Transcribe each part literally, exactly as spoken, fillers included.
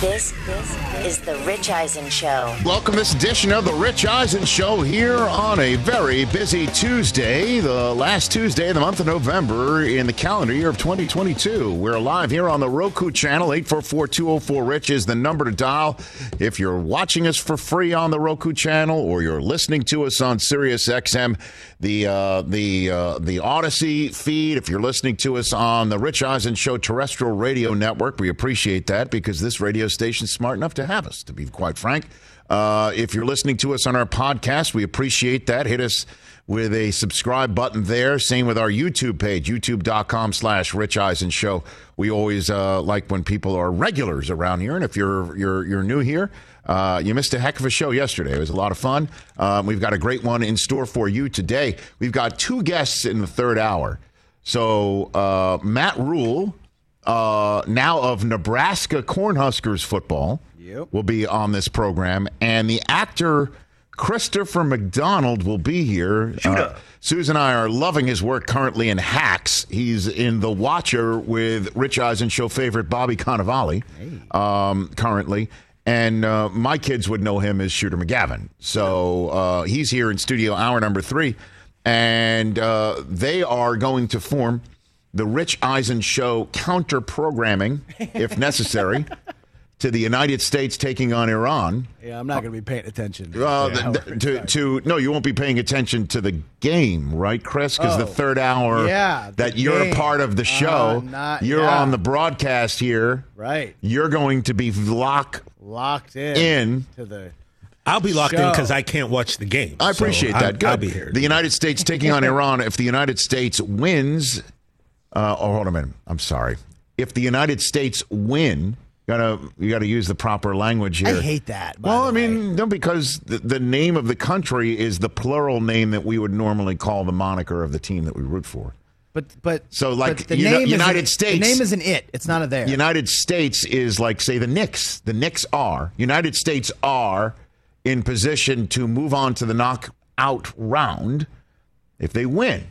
This, this is the Rich Eisen Show. Welcome to this edition of the Rich Eisen Show here on a very busy Tuesday, the last Tuesday of the month of November in the calendar year of twenty twenty-two. We're live here on the Roku channel. eight four four, two oh four, RICH is the number to dial. If you're watching us for free on the Roku channel or you're listening to us on Sirius X M, the uh, the uh, the Odyssey feed, if you're listening to us on the Rich Eisen Show terrestrial radio network, we appreciate that because this radio station's smart enough to have us, to be quite frank. Uh, if you're listening to us on our podcast, we appreciate that. Hit us with a subscribe button there. Same with our YouTube page, youtube.com slash Rich Eisen Show. We always uh, like when people are regulars around here. And if you're you're you're new here, uh, you missed a heck of a show yesterday. It was a lot of fun. Um, we've got a great one in store for you today. We've got two guests in the third hour. So uh, Matt Rule, uh, now of Nebraska Cornhuskers football, yep, will be on this program. And the actor Christopher McDonald will be here. Uh, Susan and I are loving his work currently in Hacks. He's in The Watcher with Rich Eisen Show favorite Bobby Cannavale hey. um, currently. And uh, my kids would know him as Shooter McGavin. So uh, he's here in studio hour number three. And uh, they are going to form the Rich Eisen Show counter-programming, if necessary, to the United States taking on Iran. Yeah, I'm not going to be paying attention. Uh, yeah, the, the, to, to No, you won't be paying attention to the game, right, Chris? Because oh, the third hour yeah, that you're game. a part of the show, uh, not, you're yeah. on the broadcast here. Right. You're going to be lock, locked in, in to the I'll be locked show. in because I can't watch the game. I appreciate so that. I'll, Good. I'll be here. The United States taking on Iran. If the United States wins, uh, oh, hold on a minute. I'm sorry. If the United States win, you gotta you gotta use the proper language here. I hate that. Well, I mean, no, because the, the name of the country is the plural name that we would normally call the moniker of the team that we root for. But but so like but the you name know, United isn't, States. The name isn't it. It's not a there. United States is like, say, the Knicks. The Knicks are. United States are in position to move on to the knockout round if they win.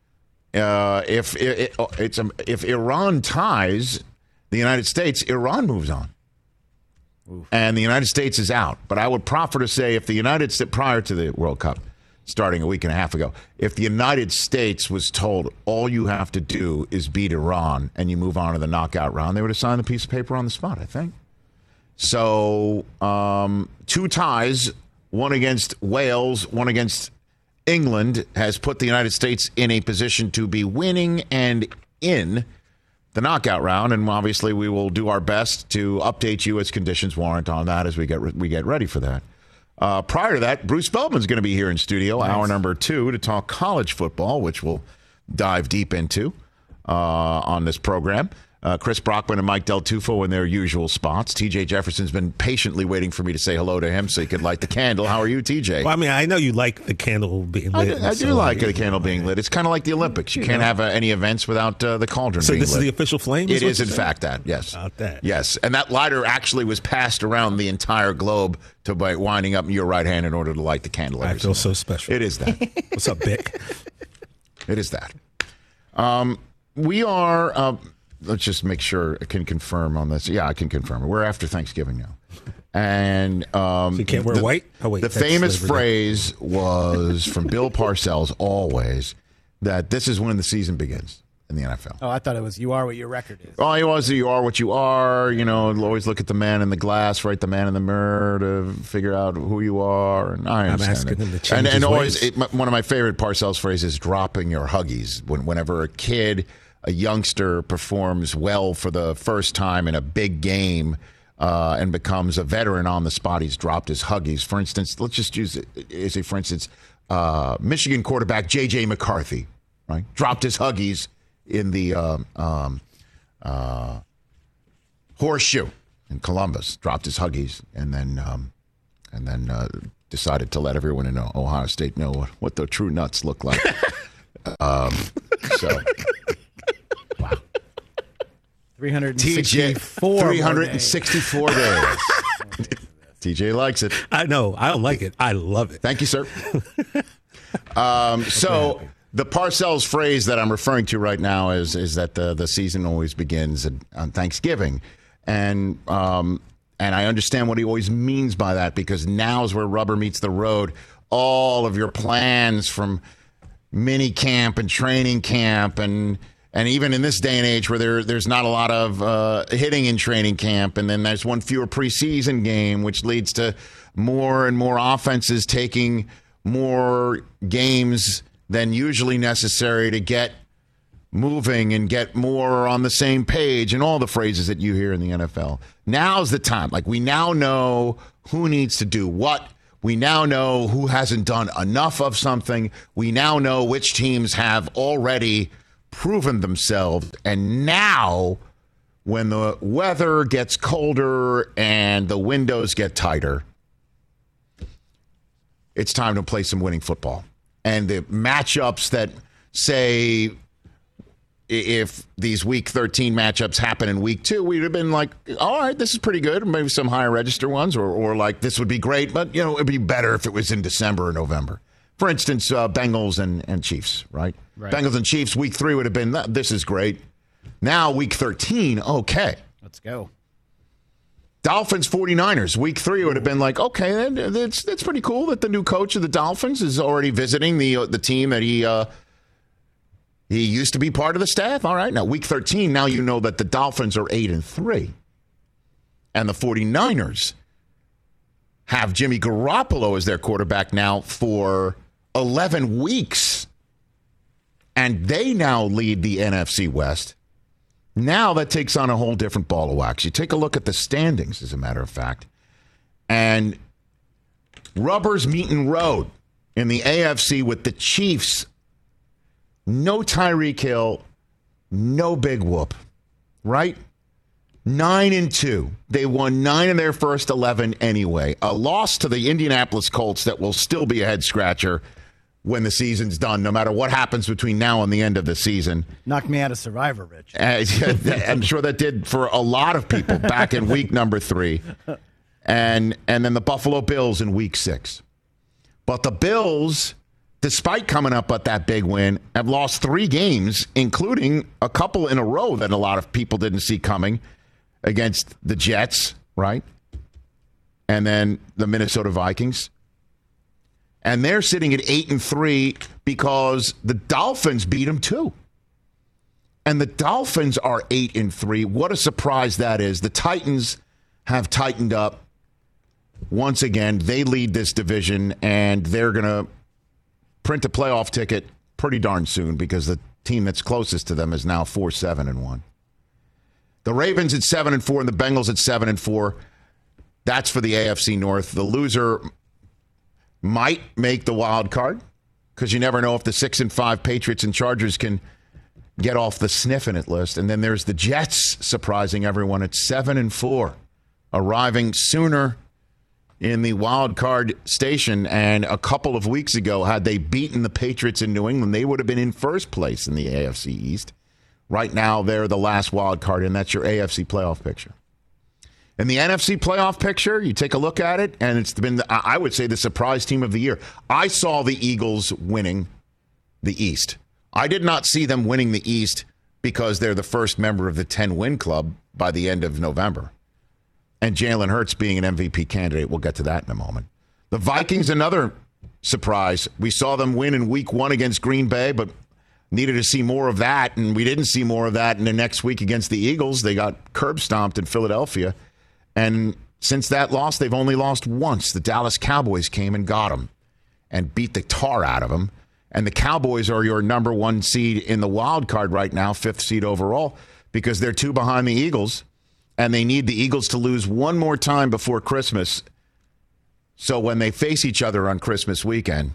Uh, if it, it, it's a, if Iran ties the United States, Iran moves on. Oof. And the United States is out. But I would proffer to say if the United States, prior to the World Cup, starting a week and a half ago, if the United States was told all you have to do is beat Iran and you move on to the knockout round, they would have signed the piece of paper on the spot, I think. So um, two ties, one against Wales, one against England, has put the United States in a position to be winning and in the knockout round. And obviously we will do our best to update you as conditions warrant on that as we get re- we get ready for that. Uh, prior to that, Bruce Feldman's going to be here in studio, nice. Hour number two, to talk college football, which we'll dive deep into uh, on this program. Uh, Chris Brockman and Mike Del Tufo in their usual spots. T J Jefferson's been patiently waiting for me to say hello to him so he could light the candle. How are you, T J? Well, I mean, I know you like the candle being lit. I do, I do so like the candle being lit. It's kind of like the Olympics. You, you can't know. have uh, any events without uh, the cauldron so being lit. So this is the official flame? It is, in fact, that, yes. About that. Yes, and that lighter actually was passed around the entire globe to by winding up your right hand in order to light the candle. I feel so special. It is that. What's up, Bick? It is that. Um, we are... Uh, Let's just make sure I can confirm on this. Yeah, I can confirm it. We're after Thanksgiving now. And um, so you can't wear the, white? Oh, wait, the famous phrase was from Bill Parcells always that this is when the season begins in the N F L. Oh, I thought it was you are what your record is. Oh, it was you are what you are. You know, always look at the man in the glass, right? The man in the mirror to figure out who you are. And I understand I'm asking it. him to change and, his and always, ways. it, one of my favorite Parcells phrases is dropping your huggies. When, whenever a kid... a youngster performs well for the first time in a big game uh, and becomes a veteran on the spot, he's dropped his huggies. For instance, let's just use it as a, for instance, uh, Michigan quarterback J J McCarthy, right? Dropped his huggies in the um, um, uh, horseshoe in Columbus. Dropped his huggies and then um, and then uh, decided to let everyone in Ohio State know what, what the true nuts look like. um, so. Wow. three hundred sixty-four three hundred sixty-four days. T J likes it. I know. I don't like it. I love it. Thank you, sir. um, so the Parcells phrase that I'm referring to right now is is that the, the season always begins on Thanksgiving. And um, And I understand what he always means by that, because now is where rubber meets the road. All of your plans from mini camp and training camp, and and even in this day and age where there there's not a lot of uh, hitting in training camp, and then there's one fewer preseason game, which leads to more and more offenses taking more games than usually necessary to get moving and get more on the same page, and all the phrases that you hear in the N F L. Now's the time. Like, we now know who needs to do what. We now know who hasn't done enough of something. We now know which teams have already proven themselves. And now, when the weather gets colder and the windows get tighter, it's time to play some winning football. And the matchups that, say, if these week thirteen matchups happen in week two, we'd have been like, all right, this is pretty good. Maybe some higher register ones, or or like, this would be great, but, you know, it'd be better if it was in December or November. For instance, uh, Bengals and, and Chiefs, right? right? Bengals and Chiefs, week three would have been, this is great. Now, week thirteen, okay. Let's go. Dolphins, forty-niners, week three would have been like, okay, that's that's pretty cool that the new coach of the Dolphins is already visiting the uh, the team that he uh, he used to be part of the staff. All right, now week thirteen, now you know that the Dolphins are eight and three, and the forty-niners have Jimmy Garoppolo as their quarterback now for eleven weeks, and they now lead the N F C West. Now that takes on a whole different ball of wax. You take a look at the standings, as a matter of fact, and rubber's meeting road in the A F C with the Chiefs. No Tyreek Hill, no big whoop, right? Nine and two. They won nine of their first eleven anyway. A loss to the Indianapolis Colts that will still be a head scratcher when the season's done, no matter what happens between now and the end of the season. Knocked me out of Survivor, Rich. I'm sure that did for a lot of people back in week number three. And and then the Buffalo Bills in week six. But the Bills, despite coming up with that big win, have lost three games, including a couple in a row that a lot of people didn't see coming, against the Jets, right? And then the Minnesota Vikings. And they're sitting at eight and three because the Dolphins beat them too. And the Dolphins are eight and three. What a surprise that is. The Titans have tightened up once again. They lead this division, and they're going to print a playoff ticket pretty darn soon, because the team that's closest to them is now four seven and one. The Ravens at seven and four, and the Bengals at seven and four. That's for the A F C North. The loser might make the wild card, because you never know if the six and five Patriots and Chargers can get off the sniffing it list. And then there's the Jets, surprising everyone, at seven and four, arriving sooner in the wild card station. And a couple of weeks ago, had they beaten the Patriots in New England, they would have been in first place in the A F C East. Right now, they're the last wild card, and that's your A F C playoff picture. In the N F C playoff picture, you take a look at it, and it's been, I would say, the surprise team of the year. I saw the Eagles winning the East. I did not see them winning the East because they're the first member of the ten-win club by the end of November. And Jalen Hurts being an M V P candidate. We'll get to that in a moment. The Vikings, another surprise. We saw them win in week one against Green Bay, but needed to see more of that, and we didn't see more of that in the next week against the Eagles. They got curb stomped in Philadelphia. And since that loss, they've only lost once. The Dallas Cowboys came and got them and beat the tar out of them. And the Cowboys are your number one seed in the wild card right now, fifth seed overall, because they're two behind the Eagles. And they need the Eagles to lose one more time before Christmas. So when they face each other on Christmas weekend,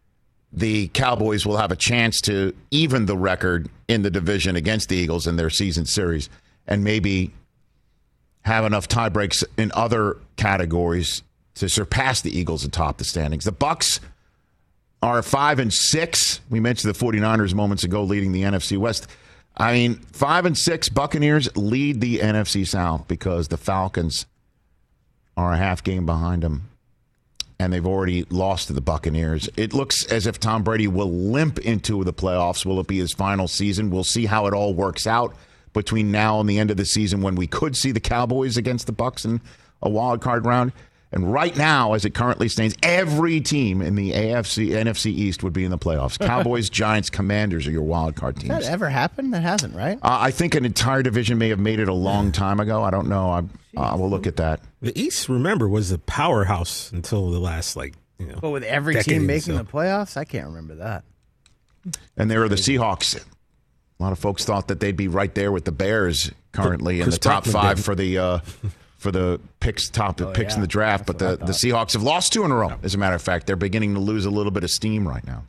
the Cowboys will have a chance to even the record in the division against the Eagles in their season series, and maybe have enough tie breaks in other categories to surpass the Eagles atop the standings. The Bucs are five and six. We mentioned the forty-niners moments ago leading the N F C West. I mean, five and six Buccaneers lead the N F C South because the Falcons are a half game behind them, and they've already lost to the Buccaneers. It looks as if Tom Brady will limp into the playoffs. Will it be his final season? We'll see how it all works out between now and the end of the season, when we could see the Cowboys against the Bucs in a wild card round. And right now, as it currently stands, every team in the A F C, N F C East would be in the playoffs. Cowboys, Giants, Commanders are your wild card teams. Has that ever happened? That hasn't, right? Uh, I think an entire division may have made it a long time ago. I don't know. I uh, we'll look at that. The East, remember, was a powerhouse until the last, like, you know. But with every decade team or making so. the playoffs, I can't remember that. And there are the Seahawks. A lot of folks thought that they'd be right there with the Bears currently in Chris the top Brockman five didn't. for the uh, for the picks, top Oh, picks in yeah. the draft. That's But what the, I the thought. Seahawks have lost two in a row. As a matter of fact, they're beginning to lose a little bit of steam right now.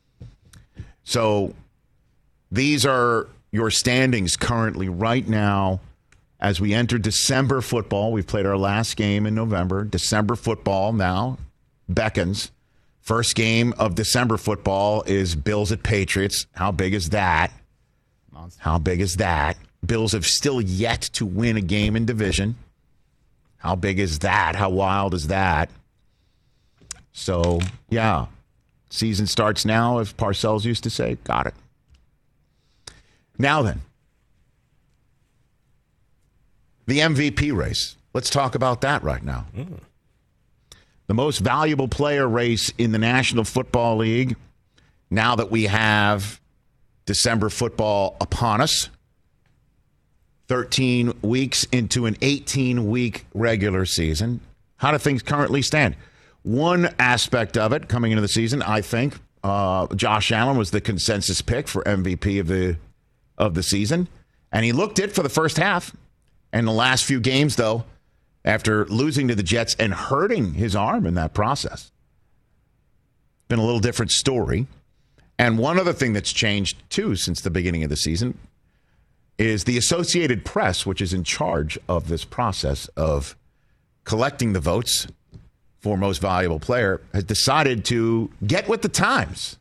So these are your standings currently right now as we enter December football. We've played our last game in November. December football now beckons. First game of December football is Bills at Patriots. How big is that? Monster. How big is that? Bills have still yet to win a game in division. How big is that? How wild is that? So, yeah. Season starts now, as Parcells used to say. Got it. Now then, the M V P race. Let's talk about that right now. Mm. The most valuable player race in the National Football League, now that we have December football upon us, thirteen weeks into an eighteen-week regular season. How do things currently stand? One aspect of it coming into the season, I think, uh, Josh Allen was the consensus pick for M V P of the of the season, and he looked it for the first half. And the last few games, though, after losing to the Jets and hurting his arm in that process, been a little different story. And one other thing that's changed, too, since the beginning of the season is the Associated Press, which is in charge of this process of collecting the votes for most valuable player, has decided to get with the times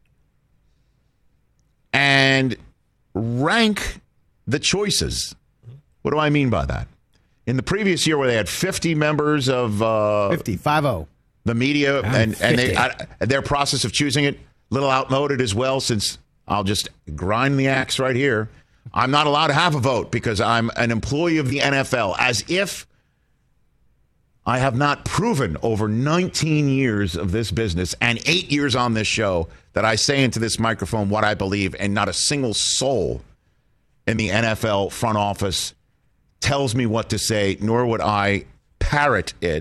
and rank the choices. What do I mean by that? In the previous year where they had fifty members of uh, fifty, five oh. the media I'm and, and they, fifty. I, their process of choosing it, a little outmoded as well, since I'll just grind the axe right here. I'm not allowed to have a vote because I'm an employee of the N F L, as if I have not proven over nineteen years of this business and eight years on this show that I say into this microphone what I believe, and not a single soul in the N F L front office tells me what to say, nor would I parrot it.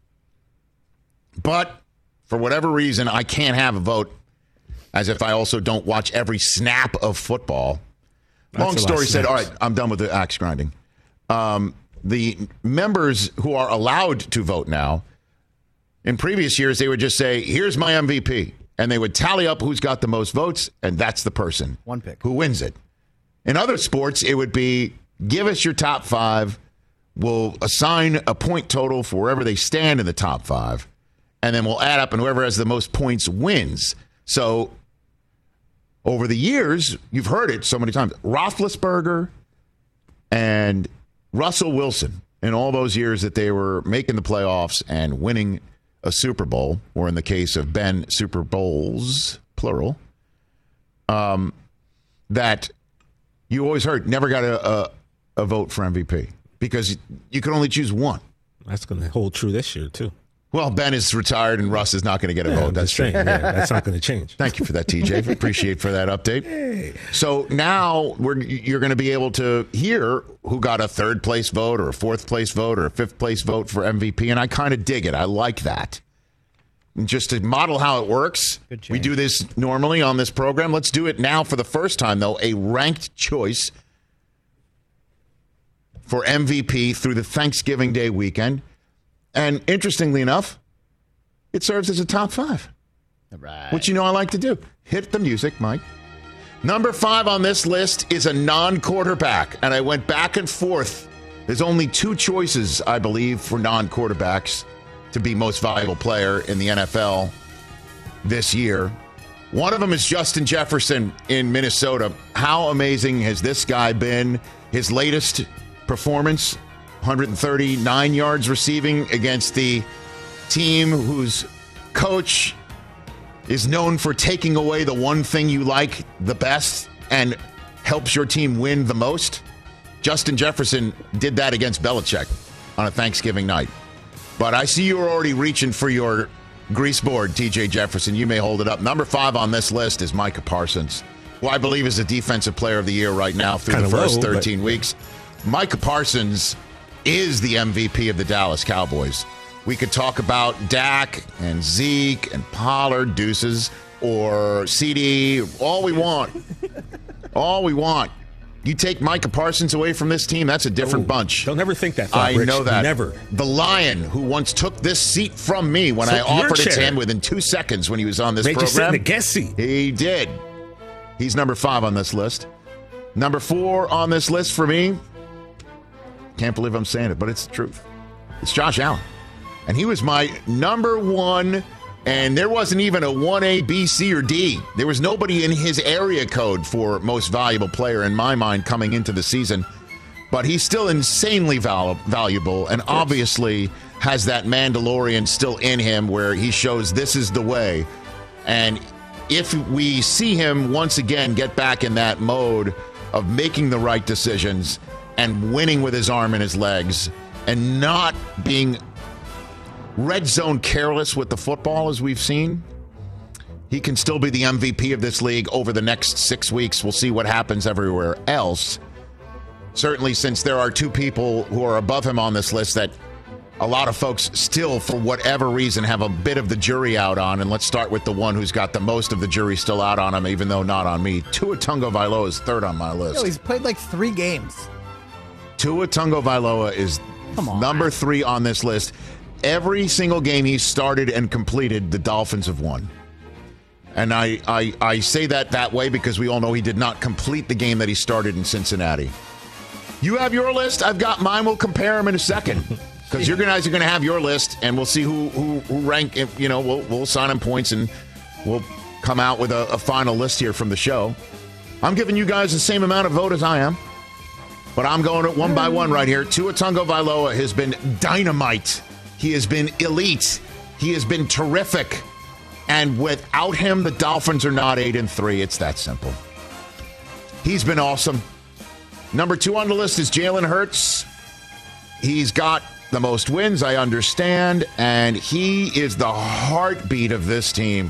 But for whatever reason, I can't have a vote, as if I also don't watch every snap of football. That's Long a lot story of said, all snaps. right, I'm done with the axe grinding. Um, the members who are allowed to vote now, in previous years, they would just say, here's my M V P. And they would tally up who's got the most votes, and that's the person One pick. who wins it. In other sports, it would be, give us your top five. We'll assign a point total for wherever they stand in the top five. And then we'll add up, and whoever has the most points wins. So over the years, you've heard it so many times. Roethlisberger and Russell Wilson, in all those years that they were making the playoffs and winning a Super Bowl, or in the case of Ben, Super Bowls, plural, um, that you always heard never got a, a, a vote for M V P because you could only choose one. That's going to hold true this year, too. Well, Ben is retired and Russ is not going to get a Yeah, vote. I'm That's just true. saying, yeah, that's not going to change. Thank you for that, T J. Appreciate for that update. So now we're, you're going to be able to hear who got a third place vote or a fourth place vote or a fifth place vote for M V P, and I kind of dig it. I like that. And just to model how it works, Good change. we do this normally on this program. Let's do it now for the first time, though, a ranked choice for M V P through the Thanksgiving Day weekend. And interestingly enough, it serves as a top five. All right. Which you know I like to do. Hit the music, Mike. Number five on this list is a non-quarterback, and I went back and forth. There's only two choices, I believe, for non-quarterbacks to be most valuable player in the N F L this year. One of them is Justin Jefferson in Minnesota. How amazing has this guy been? His latest performance, one hundred thirty-nine yards receiving against the team whose coach is known for taking away the one thing you like the best and helps your team win the most. Justin Jefferson did that against Belichick. on a Thanksgiving night. But I see you're already reaching for your grease board, T J Jefferson. You may hold it up. Number five on this list is Micah Parsons, who I believe is the Defensive Player of the Year right now through Kinda the first low, thirteen but... weeks. Micah Parsons is the M V P of the Dallas Cowboys. We could talk about Dak and Zeke and Pollard, Deuces, or C D, all we want. All we want. You take Micah Parsons away from this team, that's a different oh, bunch. Don't ever think that thought, I Rich. know that. Never. The Lion who once took this seat from me when Took I offered it to chair. him within two seconds when he was on this Made program. you sit in the guest seat. He did. He's number five on this list. Number four on this list for me, can't believe I'm saying it, but it's the truth. It's Josh Allen. And he was my number one, and there wasn't even a one A, B, C, or D. There was nobody in his area code for most valuable player in my mind coming into the season. But he's still insanely val- valuable and obviously has that Mandalorian still in him where he shows this is the way. And if we see him once again get back in that mode of making the right decisions and winning with his arm and his legs and not being red zone careless with the football as we've seen, he can still be the M V P of this league over the next six weeks. We'll see what happens everywhere else. Certainly, since there are two people who are above him on this list that a lot of folks still, for whatever reason, have a bit of the jury out on. And let's start with the one who's got the most of the jury still out on him, even though not on me. Tua Tagovailoa is third on my list. Yo, he's played like three games. Tua Tagovailoa is Come on. number three on this list. Every single game he started and completed, the Dolphins have won. And I, I, I say that that way because we all know he did not complete the game that he started in Cincinnati. You have your list. I've got mine. We'll compare them in a second. Because you guys are going to have your list, and we'll see who who, who rank. You know, we'll we'll assign them points, and we'll come out with a, a final list here from the show. I'm giving you guys the same amount of vote as I am, but I'm going it one by one right here. Tua Tagovailoa has been dynamite. He has been elite. He has been terrific, and without him, the Dolphins are not eight and three. It's that simple. He's been awesome. Number two on the list is Jalen Hurts. He's got the most wins, I understand, and he is the heartbeat of this team.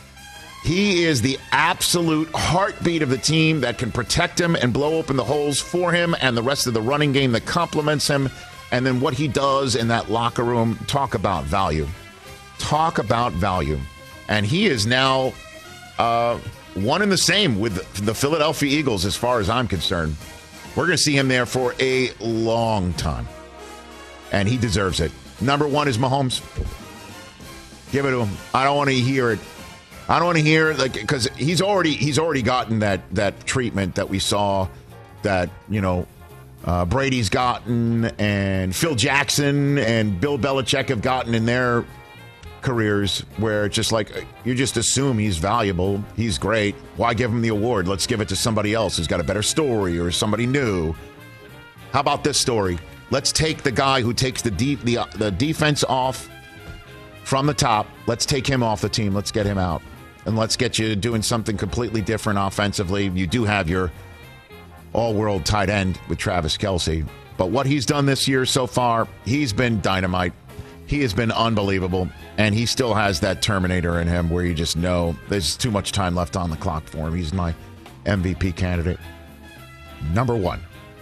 He is the absolute heartbeat of the team that can protect him and blow open the holes for him and the rest of the running game that complements him. And then what he does in that locker room, talk about value. Talk about value. And he is now uh, one and the same with the Philadelphia Eagles as far as I'm concerned. We're going to see him there for a long time. And he deserves it. Number one is Mahomes. Give it to him. I don't want to hear it. I don't want to hear it, like, because he's already he's already gotten that that treatment that we saw that, you know, uh, Brady's gotten and Phil Jackson and Bill Belichick have gotten in their careers, where it's just like you just assume he's valuable, he's great. Why give him the award? Let's give it to somebody else who's got a better story or somebody new. How about this story? Let's take the guy who takes the de- the uh, the defense off from the top. Let's take him off the team. Let's get him out. And let's get you doing something completely different offensively. You do have your all-world tight end with Travis Kelce. But what he's done this year so far, he's been dynamite. He has been unbelievable. And he still has that Terminator in him where you just know there's too much time left on the clock for him. He's my M V P candidate. Number one.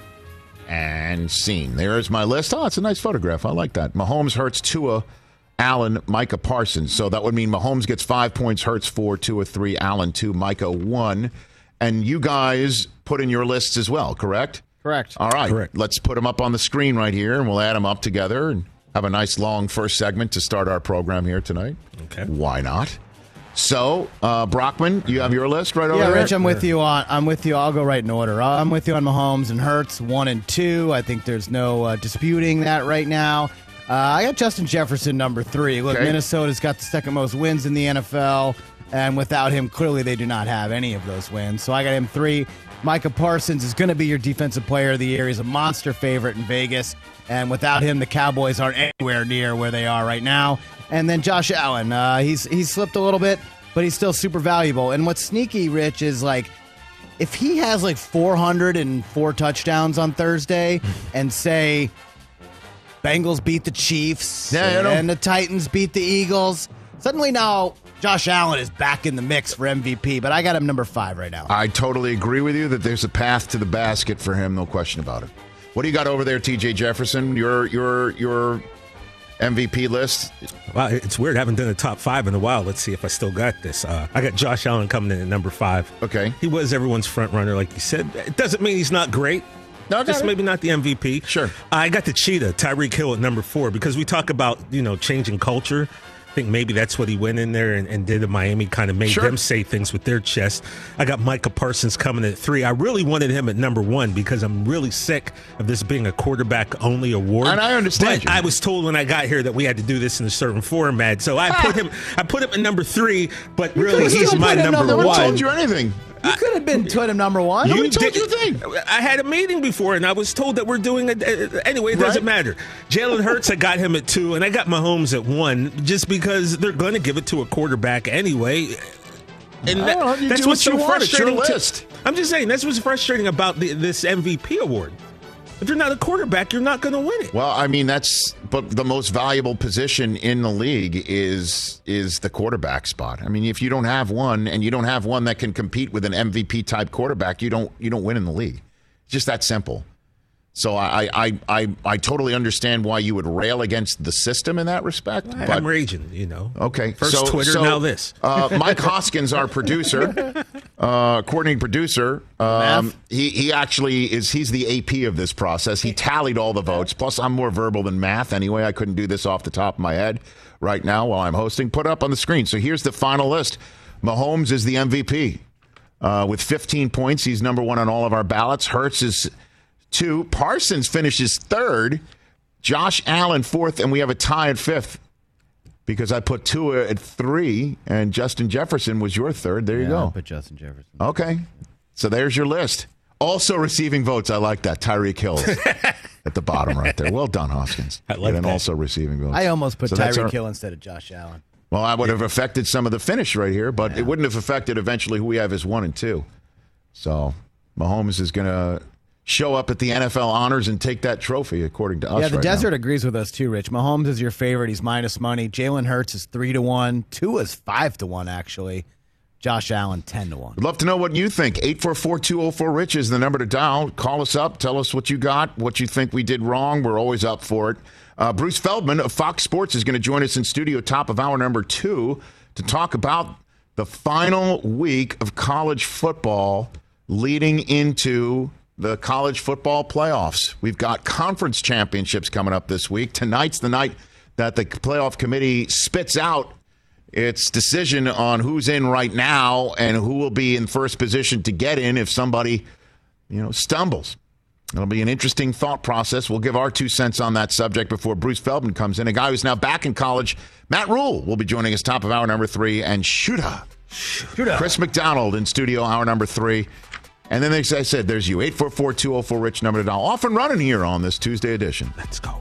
And scene. There's my list. Oh, it's a nice photograph. I like that. Mahomes, Hurts, Tua, Allen, Micah Parsons. So that would mean Mahomes gets five points, Hurts four, Tua three, Allen two, Micah one. And you guys put in your lists as well, correct? Correct. All right. Correct. Let's put them up on the screen right here, and we'll add them up together and have a nice long first segment to start our program here tonight. Okay. Why not? So, uh, Brockman, you have your list right over Yeah, there? Rich, I'm with you on. I'm with you. I'll go right in order. I'm with you on Mahomes and Hurts, one and two. I think there's no uh, disputing that right now. Uh, I got Justin Jefferson number three. Look, Okay. Minnesota's got the second most wins in the N F L, and without him, clearly they do not have any of those wins. So I got him three. Micah Parsons is going to be your defensive player of the year. He's a monster favorite in Vegas, and without him, the Cowboys aren't anywhere near where they are right now. And then Josh Allen, uh, he's he's slipped a little bit, but he's still super valuable. And what's sneaky, Rich, is like if he has like four hundred four touchdowns on Thursday and say Bengals beat the Chiefs. Yeah, you know. And the Titans beat the Eagles. Suddenly now Josh Allen is back in the mix for M V P, but I got him number five right now. I totally agree with you that there's a path to the basket for him, no question about it. What do you got over there, T J Jefferson? Your your your M V P list? Wow, it's weird. I haven't done a top five in a while. Let's see if I still got this. Uh, I got Josh Allen coming in at number five. Okay. He was everyone's front runner, like you said. It doesn't mean he's not great. No, I got Just it. maybe not the M V P. Sure. I got the cheetah, Tyreek Hill at number four, because we talk about, you know, changing culture. I think maybe that's what he went in there and, and did in Miami, kind of made Sure. them say things with their chest. I got Micah Parsons coming at three. I really wanted him at number one because I'm really sick of this being a quarterback-only award. And I understand But you. I was told when I got here that we had to do this in a certain format, so I put him. I put him at number three, but really could've he's still my put him number number No one one. told you anything. You could have been put him number one. Nobody told you a thing. I had a meeting before, and I was told that we're doing it. Uh, anyway, it doesn't Right. matter. Jalen Hurts, I got him at two, and I got Mahomes at one, just because they're going to give it to a quarterback anyway. And I that- don't know, you that's do what's what so you want. It's your frustrating. to- list. I'm just saying, that's what's frustrating about the, this M V P award. If you're not a quarterback, you're not going to win it. Well, I mean, that's but the most valuable position in the league is is the quarterback spot. I mean, if you don't have one and you don't have one that can compete with an M V P type quarterback, you don't you don't win in the league. It's just that simple. So I I I, I totally understand why you would rail against the system in that respect. I'm But raging, you know. okay, First so, Twitter, so, now this. uh, Mike Hoskins, our producer, uh, coordinating producer, um, Math. he he actually is he's the A P of this process. He tallied all the votes. Plus, I'm more verbal than math anyway. I couldn't do this off the top of my head right now while I'm hosting. Put it up on the screen. So here's the final list. Mahomes is the M V P uh, with fifteen points. He's number one on all of our ballots. Hurts is two. Parsons finishes third. Josh Allen fourth, and we have a tie at fifth because I put Tua at three, and Justin Jefferson was your third. There you Yeah, I'll go. put Justin Jefferson. Okay, so there's your list. Also receiving votes. I like that. Tyreek Hill at the bottom right there. Well done, Hoskins. I like and that. also receiving votes. I almost put So that's Tyreek our- Hill instead of Josh Allen. Well, I would have affected some of the finish right here, but it wouldn't have affected eventually who we have as one and two. So Mahomes is going to show up at the N F L honors and take that trophy, according to us. Yeah, the right desert now. agrees with us too, Rich. Mahomes is your favorite. He's minus money. Jalen Hurts is three to one. Tua's five to one, actually. Josh Allen, ten to one. I'd love to know what you think. eight four four, two oh four, RICH is the number to dial. Call us up. Tell us what you got, what you think we did wrong. We're always up for it. Uh, Bruce Feldman of Fox Sports is going to join us in studio, top of hour number two, to talk about the final week of college football leading into the college football playoffs. We've got conference championships coming up this week. Tonight's the night that the playoff committee spits out its decision on who's in right now and who will be in first position to get in if somebody, you know, stumbles. It'll be an interesting thought process. We'll give our two cents on that subject before Bruce Feldman comes in. A guy who's now back in college, Matt Rule, will be joining us top of hour number three. And Shooter, Chris McDonald in studio hour number three. And then, as I said, there's you, eight four four, two oh four, RICH, number to dial. Off and running here on this Tuesday edition. Let's go.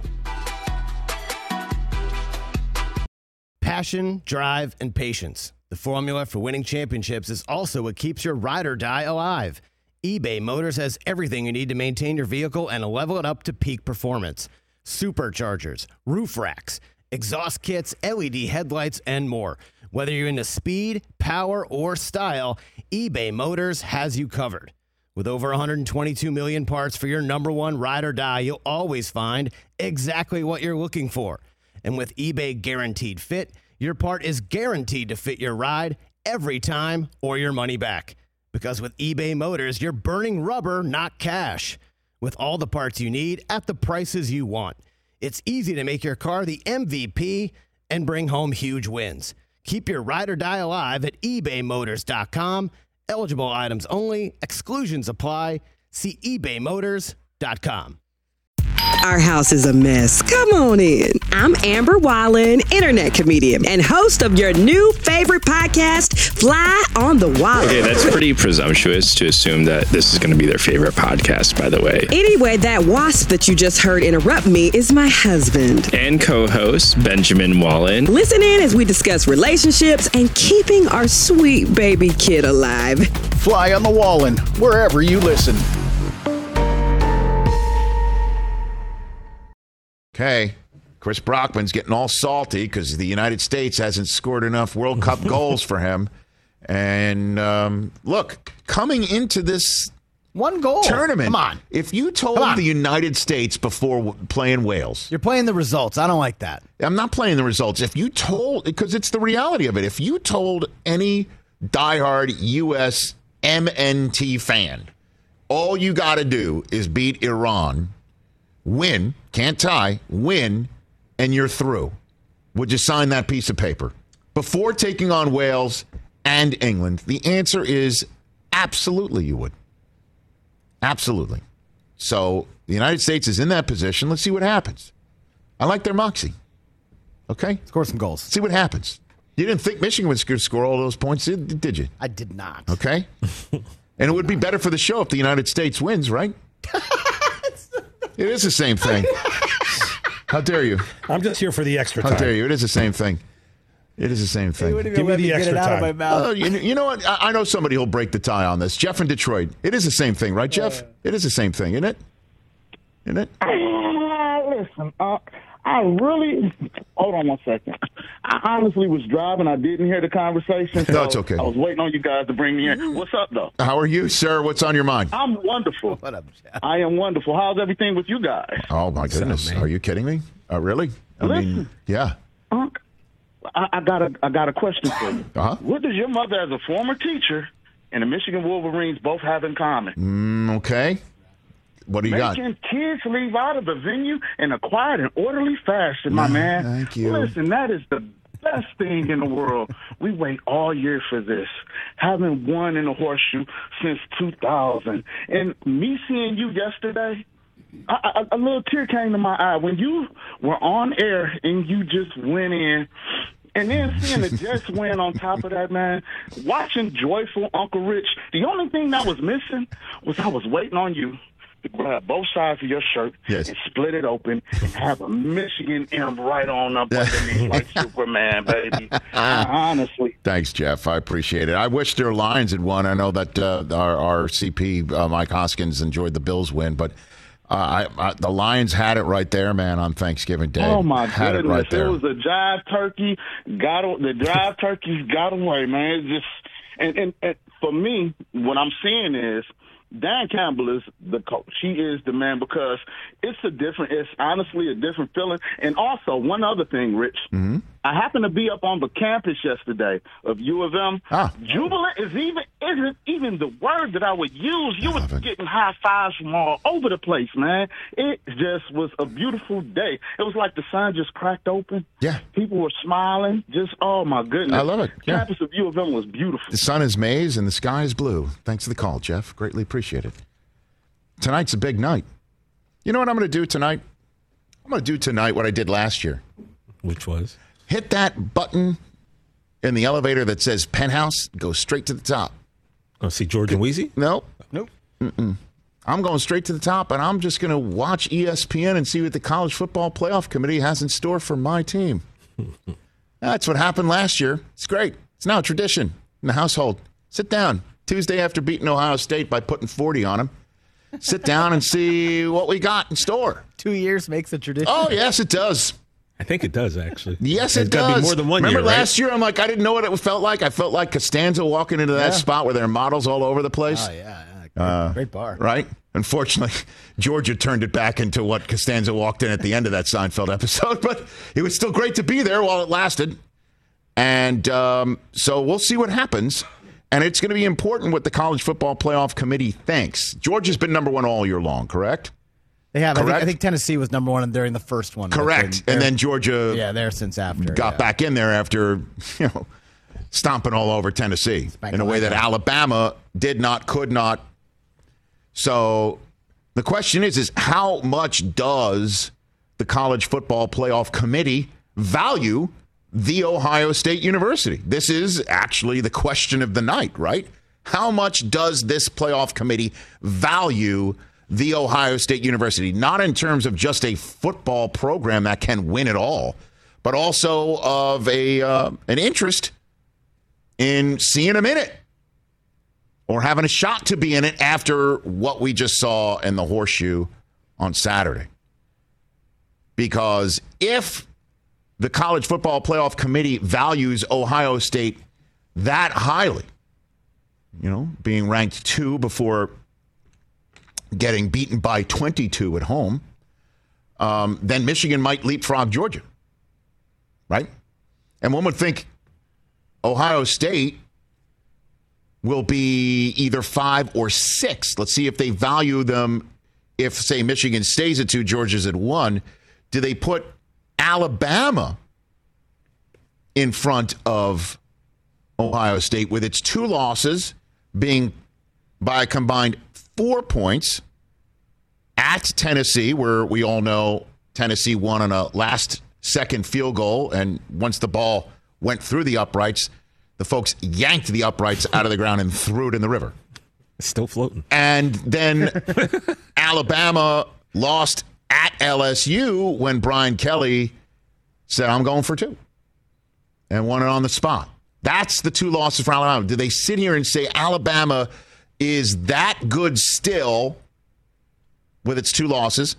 Passion, drive, and patience. The formula for winning championships is also what keeps your ride or die alive. eBay Motors has everything you need to maintain your vehicle and level it up to peak performance. Superchargers, roof racks, exhaust kits, L E D headlights, and more. Whether you're into speed, power, or style, eBay Motors has you covered. With over one hundred twenty-two million parts for your number one ride or die, you'll always find exactly what you're looking for. And with eBay Guaranteed Fit, your part is guaranteed to fit your ride every time or your money back. Because with eBay Motors, you're burning rubber, not cash. With all the parts you need at the prices you want. It's easy to make your car the M V P and bring home huge wins. Keep your ride or die alive at ebay motors dot com. Eligible items only. Exclusions apply. See ebay motors dot com. Our house is a mess. Come on in. I'm Amber Wallen, internet comedian and host of your new favorite podcast, Fly on the Wallen. Okay, that's pretty presumptuous to assume that this is going to be their favorite podcast, by the way. Anyway, that wasp that you just heard interrupt me is my husband. And co-host, Benjamin Wallen. Listen in as we discuss relationships and keeping our sweet baby kid alive. Fly on the Wallen, wherever you listen. Okay. Chris Brockman's getting all salty because the United States hasn't scored enough World Cup goals for him. And um, look, coming into this one goal tournament, come on. If you told the United States before w- playing Wales, you're playing the results. I don't like that. I'm not playing the results. If you told, because it's the reality of it. If you told any diehard U S M N T fan, all you got to do is beat Iran, win, can't tie, win, and you're through. Would you sign that piece of paper before taking on Wales and England? The answer is absolutely you would. Absolutely. So the United States is in that position. Let's see what happens. I like their moxie. Okay? Score some goals. See what happens. You didn't think Michigan was going to score all those points, did, did you? I did not. Okay? And it would be better for the show if the United States wins, right? It is the same thing. How dare you? I'm just here for the extra How time. How dare you? It is the same thing. It is the same thing. Give me the get extra it out time. of my mouth. Uh, you, you know what? I, I know somebody who'll break the tie on this. Jeff in Detroit. It is the same thing, right, Jeff? Yeah. It is the same thing, isn't it? Isn't it? Uh, listen, uh, I really hold on one second. I honestly was driving. I didn't hear the conversation. So No, it's okay. I was waiting on you guys to bring me in. What's up, though? How are you, sir? What's on your mind? I'm wonderful. What up, Jeff? I am wonderful. How's everything with you guys? Oh, my goodness. man? Are you kidding me? Uh, really? I Listen. mean, yeah. Uh, I, I got a I got a question for you. Uh-huh. What does your mother, as a former teacher, and the Michigan Wolverines both have in common? Mm, okay. What do you got? Making kids leave out of the venue in a quiet and orderly fashion, my Yeah, man. thank you. Listen, that is the best thing in the world. We wait all year for this. Haven't won in the horseshoe since two thousand. And me seeing you yesterday, I, I, a little tear came to my eye when you were on air and you just went in. And then seeing the Jets win on top of that, man, watching joyful Uncle Rich, the only thing that was missing was I was waiting on you to grab both sides of your shirt Yes. and split it open and have a Michigan M right on up underneath like Superman, baby. Honestly. Thanks, Jeff. I appreciate it. I wish their Lions had won. I know that uh, our, our C P, uh, Mike Hoskins, enjoyed the Bills win, but uh, I, I, the Lions had it right there, man, on Thanksgiving Day. Oh, my had goodness. It, right there. It was a jive turkey. Got The jive turkeys got away, man. It just and, and, and for me, what I'm seeing is Dan Campbell is the coach. He is the man because it's a different, it's honestly a different feeling. And also, one other thing, Rich, Mm-hmm. I happened to be up on the campus yesterday of U of M. Ah. Jubilant is even isn't even the word that I would use. You I were love it. getting high fives from all over the place, man. It just was a beautiful day. It was like the sun just cracked open. Yeah. People were smiling. Just, oh, my goodness. I love it. Yeah. Campus of U of M was beautiful. The sun is maize and the sky is blue. Thanks for the call, Jeff. Greatly appreciate it. Tonight's a big night. You know what I'm going to do tonight? I'm going to do tonight what I did last year. Which was? Hit that button in the elevator that says penthouse, go straight to the top. Oh, see George and Wheezy? Nope. Nope. Mm-mm. I'm going straight to the top, and I'm just going to watch E S P N and see what the College Football Playoff Committee has in store for my team. That's what happened last year. It's great. It's now a tradition in the household. Sit down Tuesday after beating Ohio State by putting forty on them. Sit down and see what we got in store. Two years makes a tradition. Oh, yes, it does. I think it does, actually. Yes, It's it gotta does. be more than one Remember year, right? last year? I'm like, I didn't know what it felt like. I felt like Costanza walking into that Yeah. spot where there are models all over the place. Oh, yeah. yeah. Great, Uh, great bar. Right? Unfortunately, Georgia turned it back into what Costanza walked in at the end of that Seinfeld episode, but it was still great to be there while it lasted. And um, so we'll see what happens. And it's going to be important what the College Football Playoff Committee thinks. Georgia's been number one all year long, correct? They have. I think, Correct? I think Tennessee was number one during the first one. but Correct. they're- And then Georgia yeah, they're since after. got yeah. back in there after, you know, stomping all over Tennessee back in a to way like that that. Alabama did not, could not. So the question is, is how much does the College Football Playoff Committee value The Ohio State University? This is actually the question of the night, right? How much does this playoff committee value The Ohio State University? Not in terms of just a football program that can win it all, but also of a uh, an interest in seeing them in it or having a shot to be in it after what we just saw in the horseshoe on Saturday. Because if the College Football Playoff Committee values Ohio State that highly, you know, being ranked two before getting beaten by twenty-two at home, um, then Michigan might leapfrog Georgia, right? And one would think Ohio State will be either five or six. Let's see if they value them. If, say, Michigan stays at two, Georgia's at one, do they put Alabama in front of Ohio State with its two losses being by a combined four points at Tennessee, where we all know Tennessee won on a last-second field goal, and once the ball went through the uprights, the folks yanked the uprights out of the ground and threw it in the river. It's still floating. And then Alabama lost at L S U when Brian Kelly said, I'm going for two, and won it on the spot. That's the two losses for Alabama. Do they sit here and say Alabama is that good still with its two losses?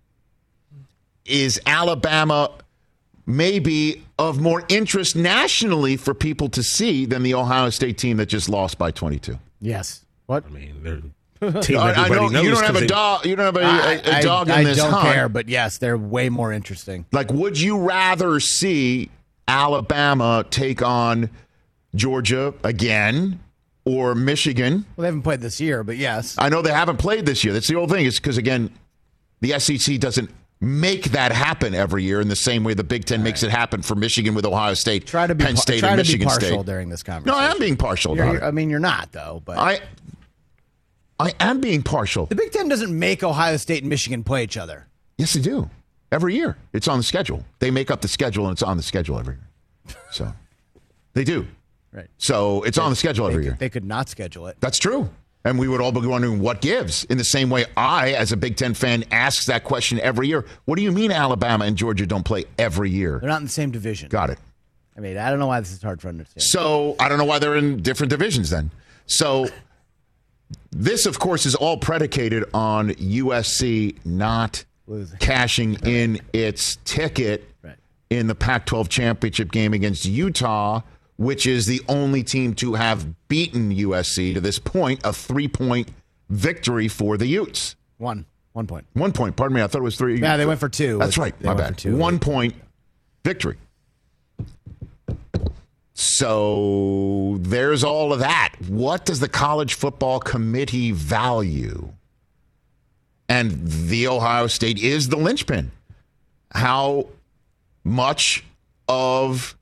Is Alabama maybe of more interest nationally for people to see than the Ohio State team that just lost by twenty-two? Yes. What? I mean, they're team I, everybody I know, knows. you don't have a they, dog. You don't have a, a, a dog I, in this I don't hunt. care, but yes, they're way more interesting. Like, would you rather see Alabama take on Georgia again or Michigan? Well, they haven't played this year, but yes. I know they haven't played this year. That's the old thing. It's because, again, the S E C doesn't make that happen every year in the same way the Big Ten All makes right. it happen for Michigan with Ohio State, try to be, Penn State, try and to Michigan be partial State. during this conversation. No, I am being partial. You're, about you're, it. I mean, you're not, though. But I, I am being partial. The Big Ten doesn't make Ohio State and Michigan play each other. Yes, they do. Every year. It's on the schedule. They make up the schedule, and it's on the schedule every year. So, they do. Right. So, it's they, on the schedule every they, year. They could not schedule it. That's true. And we would all be wondering what gives. In the same way I, as a Big Ten fan, asks that question every year. What do you mean Alabama and Georgia don't play every year? They're not in the same division. Got it. I mean, I don't know why this is hard to understand. So, I don't know why they're in different divisions then. So, this, of course, is all predicated on U S C not Losing. cashing in its ticket right. in the Pac twelve championship game against Utah, which is the only team to have beaten U S C to this point, a three-point victory for the Utes. One. One point. One point. Pardon me. I thought it was three. Yeah, they went for two. That's right. They My went bad. for two. One point victory. So there's all of that. What does the College Football Committee value? And the Ohio State is the linchpin. How much of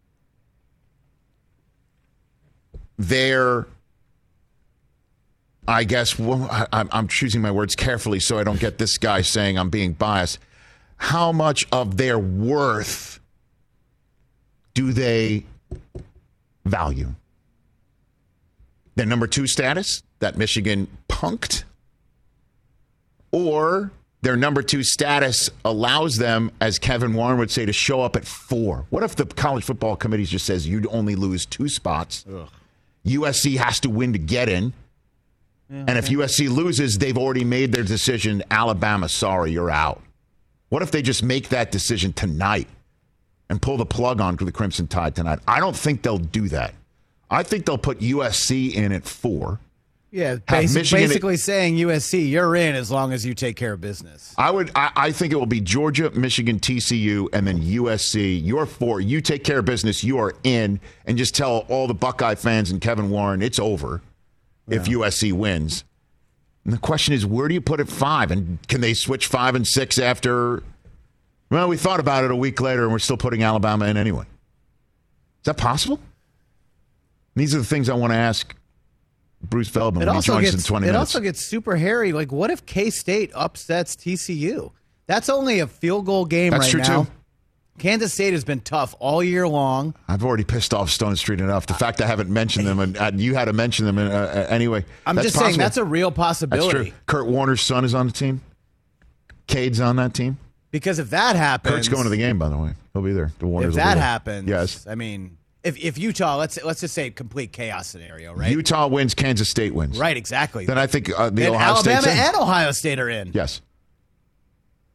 their, I guess, well, I, I'm choosing my words carefully so I don't get this guy saying I'm being biased. How much of their worth do they value? Their number two status that Michigan punked? Or their number two status allows them, as Kevin Warren would say, to show up at four? What if the College Football Committee just says you'd only lose two spots? Ugh. U S C has to win to get in. Yeah, and okay. if U S C loses, they've already made their decision. Alabama, sorry, you're out. What if they just make that decision tonight and pull the plug on to the Crimson Tide tonight? I don't think they'll do that. I think they'll put U S C in at four. Yeah, basic, basically at, saying U S C, you're in as long as you take care of business. I would. I, I think it will be Georgia, Michigan, T C U, and then U S C. You're four. You take care of business. You are in, and just tell all the Buckeye fans and Kevin Warren it's over yeah. if U S C wins. And the question is, where do you put it five? And can they switch five and six after? Well, we thought about it a week later, and we're still putting Alabama in anyway. Is that possible? These are the things I want to ask Bruce Feldman when he joins gets, in twenty it minutes. It also gets super hairy. Like, what if K-State upsets T C U? That's only a field goal game That's right true now. Too. Kansas State has been tough all year long. I've already pissed off Stone Street enough. The fact I haven't mentioned them, and uh, you had to mention them in, uh, anyway. I'm that's just possible. saying that's a real possibility. That's true. Kurt Warner's son is on the team. Cade's on that team. Because if that happens, Kurt's going to the game, by the way. He'll be there. The Warners if that will be happens, there. Yes. I mean, if if Utah, let's let's just say complete chaos scenario, right? Utah wins, Kansas State wins. Right, exactly. Then I think uh, the then Ohio Alabama State's in. and Ohio State are in. Yes.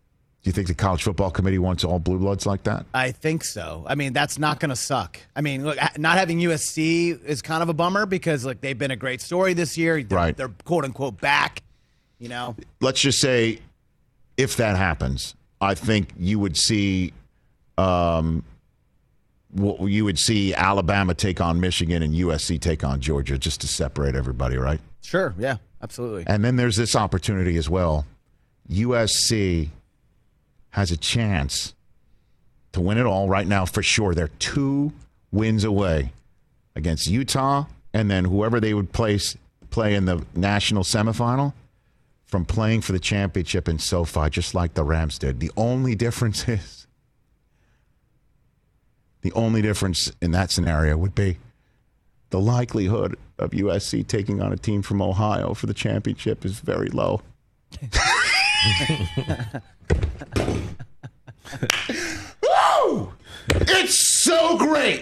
Do you think the College Football Committee wants all blue bloods like that? I think so. I mean, that's not going to suck. I mean, look, not having U S C is kind of a bummer because like they've been a great story this year. They're, right. They're quote unquote back. You know. Let's just say, if that happens, I think you would see, um, you would see Alabama take on Michigan and U S C take on Georgia just to separate everybody, right? Sure. Yeah. Absolutely. And then there's this opportunity as well. U S C has a chance to win it all right now for sure. They're two wins away against Utah and then whoever they would place play in the national semifinal from playing for the championship in SoFi, just like the Rams did. The only difference is the only difference in that scenario would be the likelihood of U S C taking on a team from Ohio for the championship is very low. Woo! It's so great.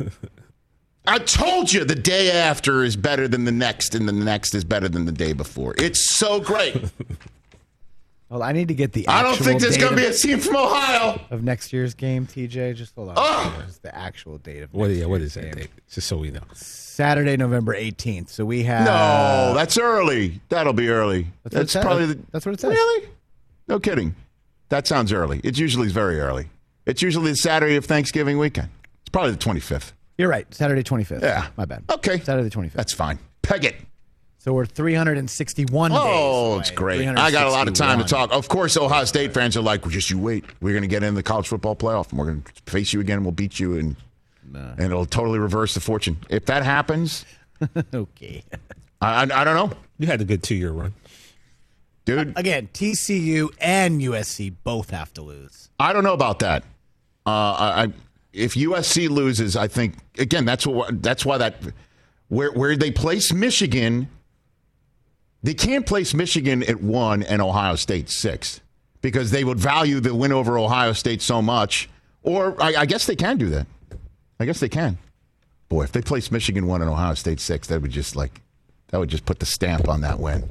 I told you the day after is better than the next, and the next is better than the day before. It's so great. Well, I need to get the I don't actual think there's date going to be of- a team from Ohio. of next year's game, T J. Just hold on. Oh! Just the actual date of What, next yeah, what year's is that game. date? Just so we know. Saturday, November eighteenth. So we have No, that's early. That'll be early. That's what it That's says. probably the, That's what it says. Really? No kidding. That sounds early. It's usually very early. It's usually the Saturday of Thanksgiving weekend. It's probably the twenty-fifth. You're right. Saturday twenty-fifth. Yeah. My bad. Okay. Saturday twenty-fifth. That's fine. Peg it. So we're three hundred sixty-one days Oh, away. it's great. I got a lot of time to talk. Of course, Ohio State fans are like, well, just you wait. We're going to get in the college football playoff, and we're going to face you again, and we'll beat you, and, Nah. and it'll totally reverse the fortune. If that happens, Okay. I, I, I don't know. You had a good two-year run. Dude, Again, T C U and U S C both have to lose. I don't know about that. Uh, I, I if U S C loses, I think again that's what that's why that where where they place Michigan, they can't place Michigan at one and Ohio State six because they would value the win over Ohio State so much. Or I, I guess they can do that. I guess they can. Boy, if they place Michigan one and Ohio State six, that would just like that would just put the stamp on that win.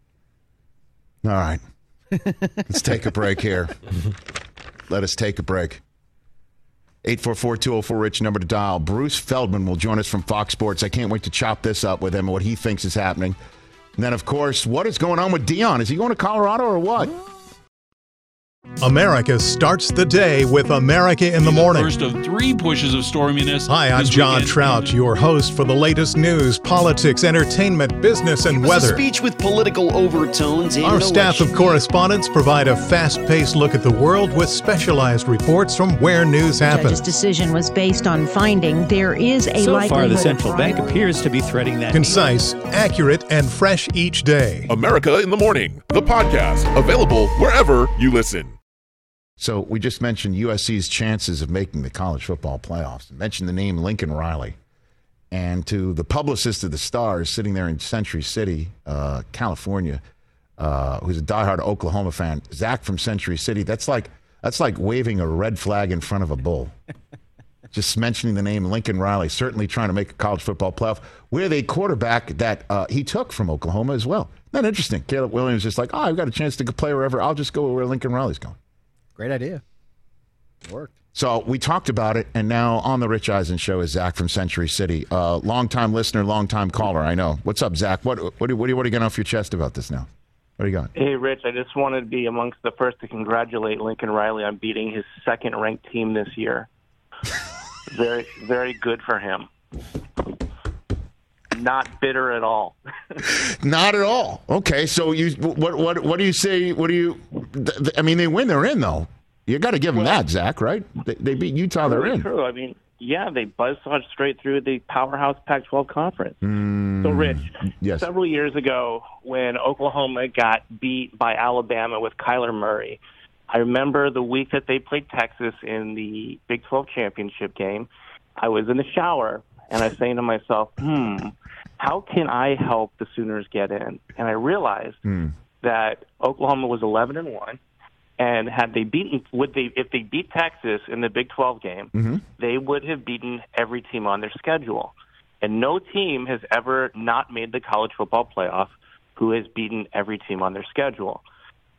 All right. Let's take a break here. Let us take a break. eight four four, two oh four, RICH, number to dial. Bruce Feldman will join us from Fox Sports. I can't wait to chop this up with him and what he thinks is happening. And then, of course, what is going on with Dion? Is he going to Colorado or what? America starts the day with America in the Morning. First of three pushes of storminess. Hi, I'm this John weekend. Trout, your host for the latest news, politics, entertainment, business, and It was a weather. speech with political overtones. in Our an staff election. of correspondents provide a fast-paced look at the world with specialized reports from where news The judge's happens. decision was based on finding there is a So likelihood far, the of central bank fraud. appears to be threading that. Concise, accurate, and fresh each day. America in the Morning, the podcast, available wherever you listen. So we just mentioned U S C's chances of making the college football playoffs. Mentioned the name Lincoln Riley. And to the publicist of the Stars sitting there in Century City, uh, California, uh, who's a diehard Oklahoma fan, Zach from Century City, that's like that's like waving a red flag in front of a bull. Just mentioning the name Lincoln Riley, certainly trying to make a college football playoff with a quarterback that uh, he took from Oklahoma as well. Isn't that interesting? Caleb Williams just like, oh, I've got a chance to play wherever. I'll just go where Lincoln Riley's going. Great idea. It worked. So we talked about it, and now on the Rich Eisen Show is Zach from Century City. Uh, long-time listener, long-time caller, I know. What's up, Zach? What what do, what do you what do you get off your chest about this now? What do you got? Hey, Rich, I just wanted to be amongst the first to congratulate Lincoln Riley on beating his second-ranked team this year. very, very good for him. Not bitter at all. Not at all. Okay, so you what what what do you say? What do you? Th- th- I mean, they win, they're in though. You got to give them that, Zach. Right? They, they beat Utah, they're Really in. True. I mean, yeah, they buzzsawed straight through the powerhouse Pac twelve conference. Mm, So, Rich, yes. several years ago when Oklahoma got beat by Alabama with Kyler Murray, I remember the week that they played Texas in the Big twelve championship game, I was in the shower, and I was saying to myself, hmm, how can I help the Sooners get in? And I realized Hmm. that Oklahoma was eleven and one, and had they beaten, would they if they beat Texas in the Big twelve game, Mm-hmm. they would have beaten every team on their schedule. And no team has ever not made the college football playoff who has beaten every team on their schedule.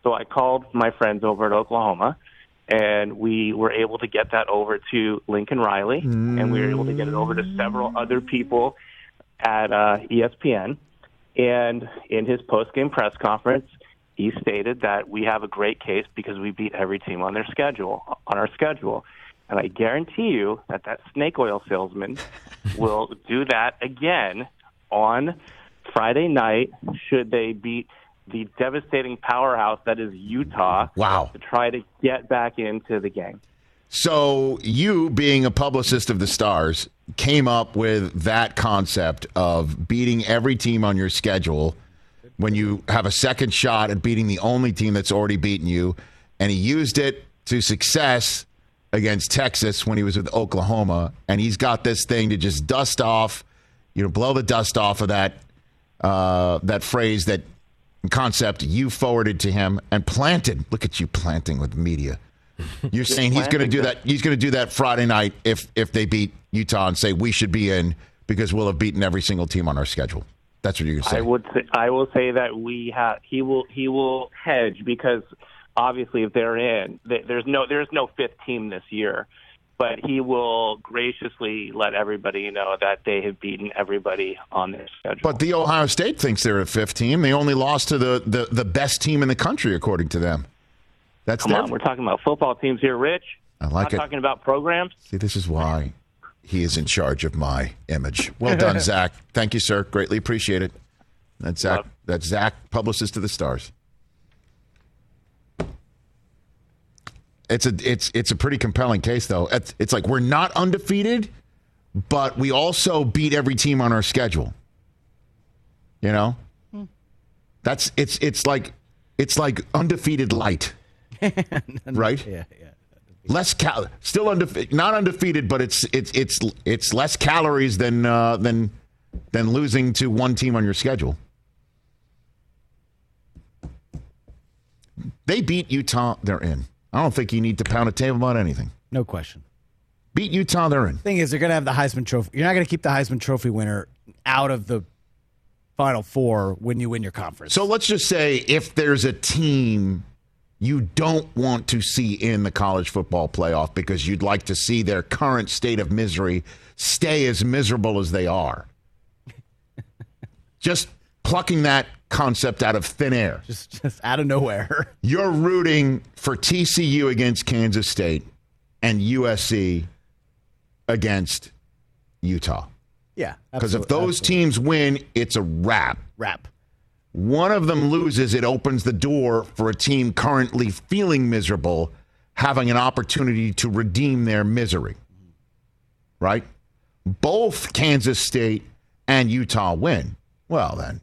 So I called my friends over at Oklahoma, and we were able to get that over to Lincoln Riley, mm. and we were able to get it over to several other people at uh, E S P N. And in his post-game press conference, he stated that we have a great case because we beat every team on their schedule, on our schedule. And I guarantee you that that snake oil salesman will do that again on Friday night should they beat the devastating powerhouse that is Utah. Wow. To try to get back into the game. So you, being a publicist of the Stars, came up with that concept of beating every team on your schedule when you have a second shot at beating the only team that's already beaten you, and he used it to success against Texas when he was with Oklahoma, and he's got this thing to just dust off, you know, blow the dust off of that uh, that phrase, that concept you forwarded to him and planted. Look at you planting with media. You're saying he's going to do that. He's going to do that Friday night if if they beat Utah and say we should be in because we'll have beaten every single team on our schedule. That's what you're going to say. I would say, I will say that we have. He will. He will hedge because obviously if they're in, there's no there's no fifth team this year. But he will graciously let everybody know that they have beaten everybody on their schedule. But the Ohio State thinks they're a fifth team. They only lost to the, the, the best team in the country, according to them. That's Come their... on, we're talking about football teams here, Rich. I like We're not it. talking about programs. See, this is why he is in charge of my image. Well done, Zach. Thank you, sir. Greatly appreciate it. That's Zach. Love. That's Zach, publicist of the Stars. It's a it's it's a pretty compelling case, though. It's, it's like we're not undefeated, but we also beat every team on our schedule. You know, hmm. that's it's it's like it's like undefeated light, right? Yeah, yeah. Less cal, still undefeated, not undefeated, but it's it's it's it's less calories than uh, than than losing to one team on your schedule. They beat Utah, they're in. I don't think you need to pound a table about anything. No question. Beat Utah, they're in. Thing is, they're going to have the Heisman Trophy. You're not going to keep the Heisman Trophy winner out of the Final Four when you win your conference. So let's just say if there's a team you don't want to see in the college football playoff because you'd like to see their current state of misery stay as miserable as they are. Just plucking that concept out of thin air. Just, just out of nowhere. You're rooting for T C U against Kansas State and U S C against Utah. Yeah. Because if those absolutely. teams win, it's a wrap. Wrap. One of them loses, it opens the door for a team currently feeling miserable having an opportunity to redeem their misery. Right? Both Kansas State and Utah win. Well, then.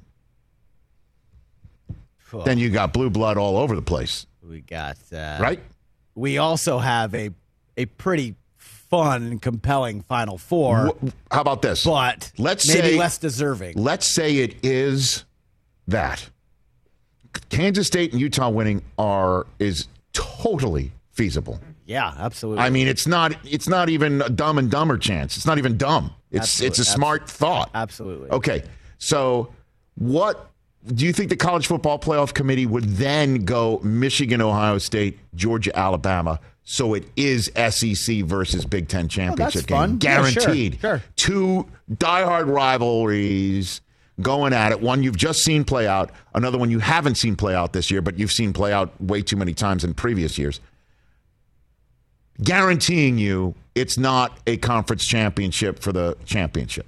Cool. Then you got blue blood all over the place. We got uh, right. We also have a a pretty fun and compelling Final Four. How about this? But let's maybe say, less deserving. Let's say it is that Kansas State and Utah winning are is totally feasible. Yeah, absolutely. I mean, it's not it's not even a Dumb and Dumber chance. It's not even dumb. It's absolutely. it's a smart absolutely. thought. Absolutely. Okay, so what? Do you think the College Football Playoff Committee would then go Michigan, Ohio State, Georgia, Alabama, so it is S E C versus Big Ten championship oh, game? Guaranteed. Yeah, sure, sure. Two diehard rivalries going at it. One you've just seen play out, another one you haven't seen play out this year, but you've seen play out way too many times in previous years. Guaranteeing you it's not a conference championship for the championship.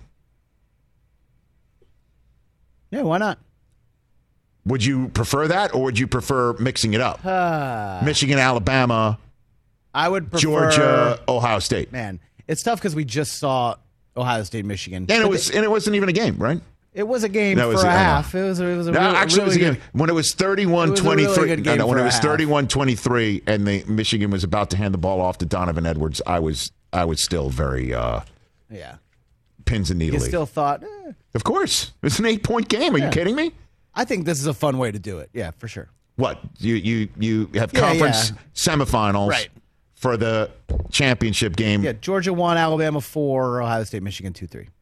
Yeah, why not? Would you prefer that, or would you prefer mixing it up? Uh, Michigan, Alabama, I would prefer, Georgia, Ohio State. Man, it's tough because we just saw Ohio State, Michigan, and it was they, and it wasn't even a game, right? It was a game no, for was, a half. It was, it was a no, real, actually, really it was a game. Good, when it was thirty-one twenty-three. Really good game no, no, when for it was half. thirty-one twenty-three, and the Michigan was about to hand the ball off to Donovan Edwards, I was I was still very uh, yeah pins and needles. You still thought, eh. Of course, it was an eight-point game. Are yeah. you kidding me? I think this is a fun way to do it. Yeah, for sure. What you you you have yeah, conference yeah. semifinals right. for the championship game. Yeah, Georgia one, Alabama four, Ohio State, Michigan two, three.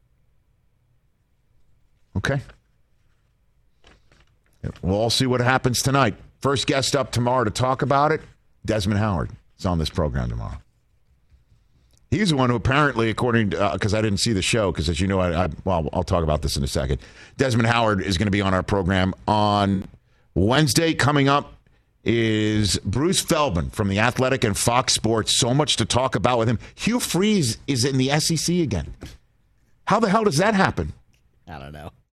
Okay. We'll all see what happens tonight. First guest up tomorrow to talk about it, Desmond Howard is on this program tomorrow. He's the one who apparently, according to, because uh, I didn't see the show, because as you know, I, I, well, I'll talk about this in a second. Desmond Howard is going to be on our program on Wednesday. Coming up is Bruce Feldman from The Athletic and Fox Sports. So much to talk about with him. Hugh Freeze is in the S E C again. How the hell does that happen? I don't know.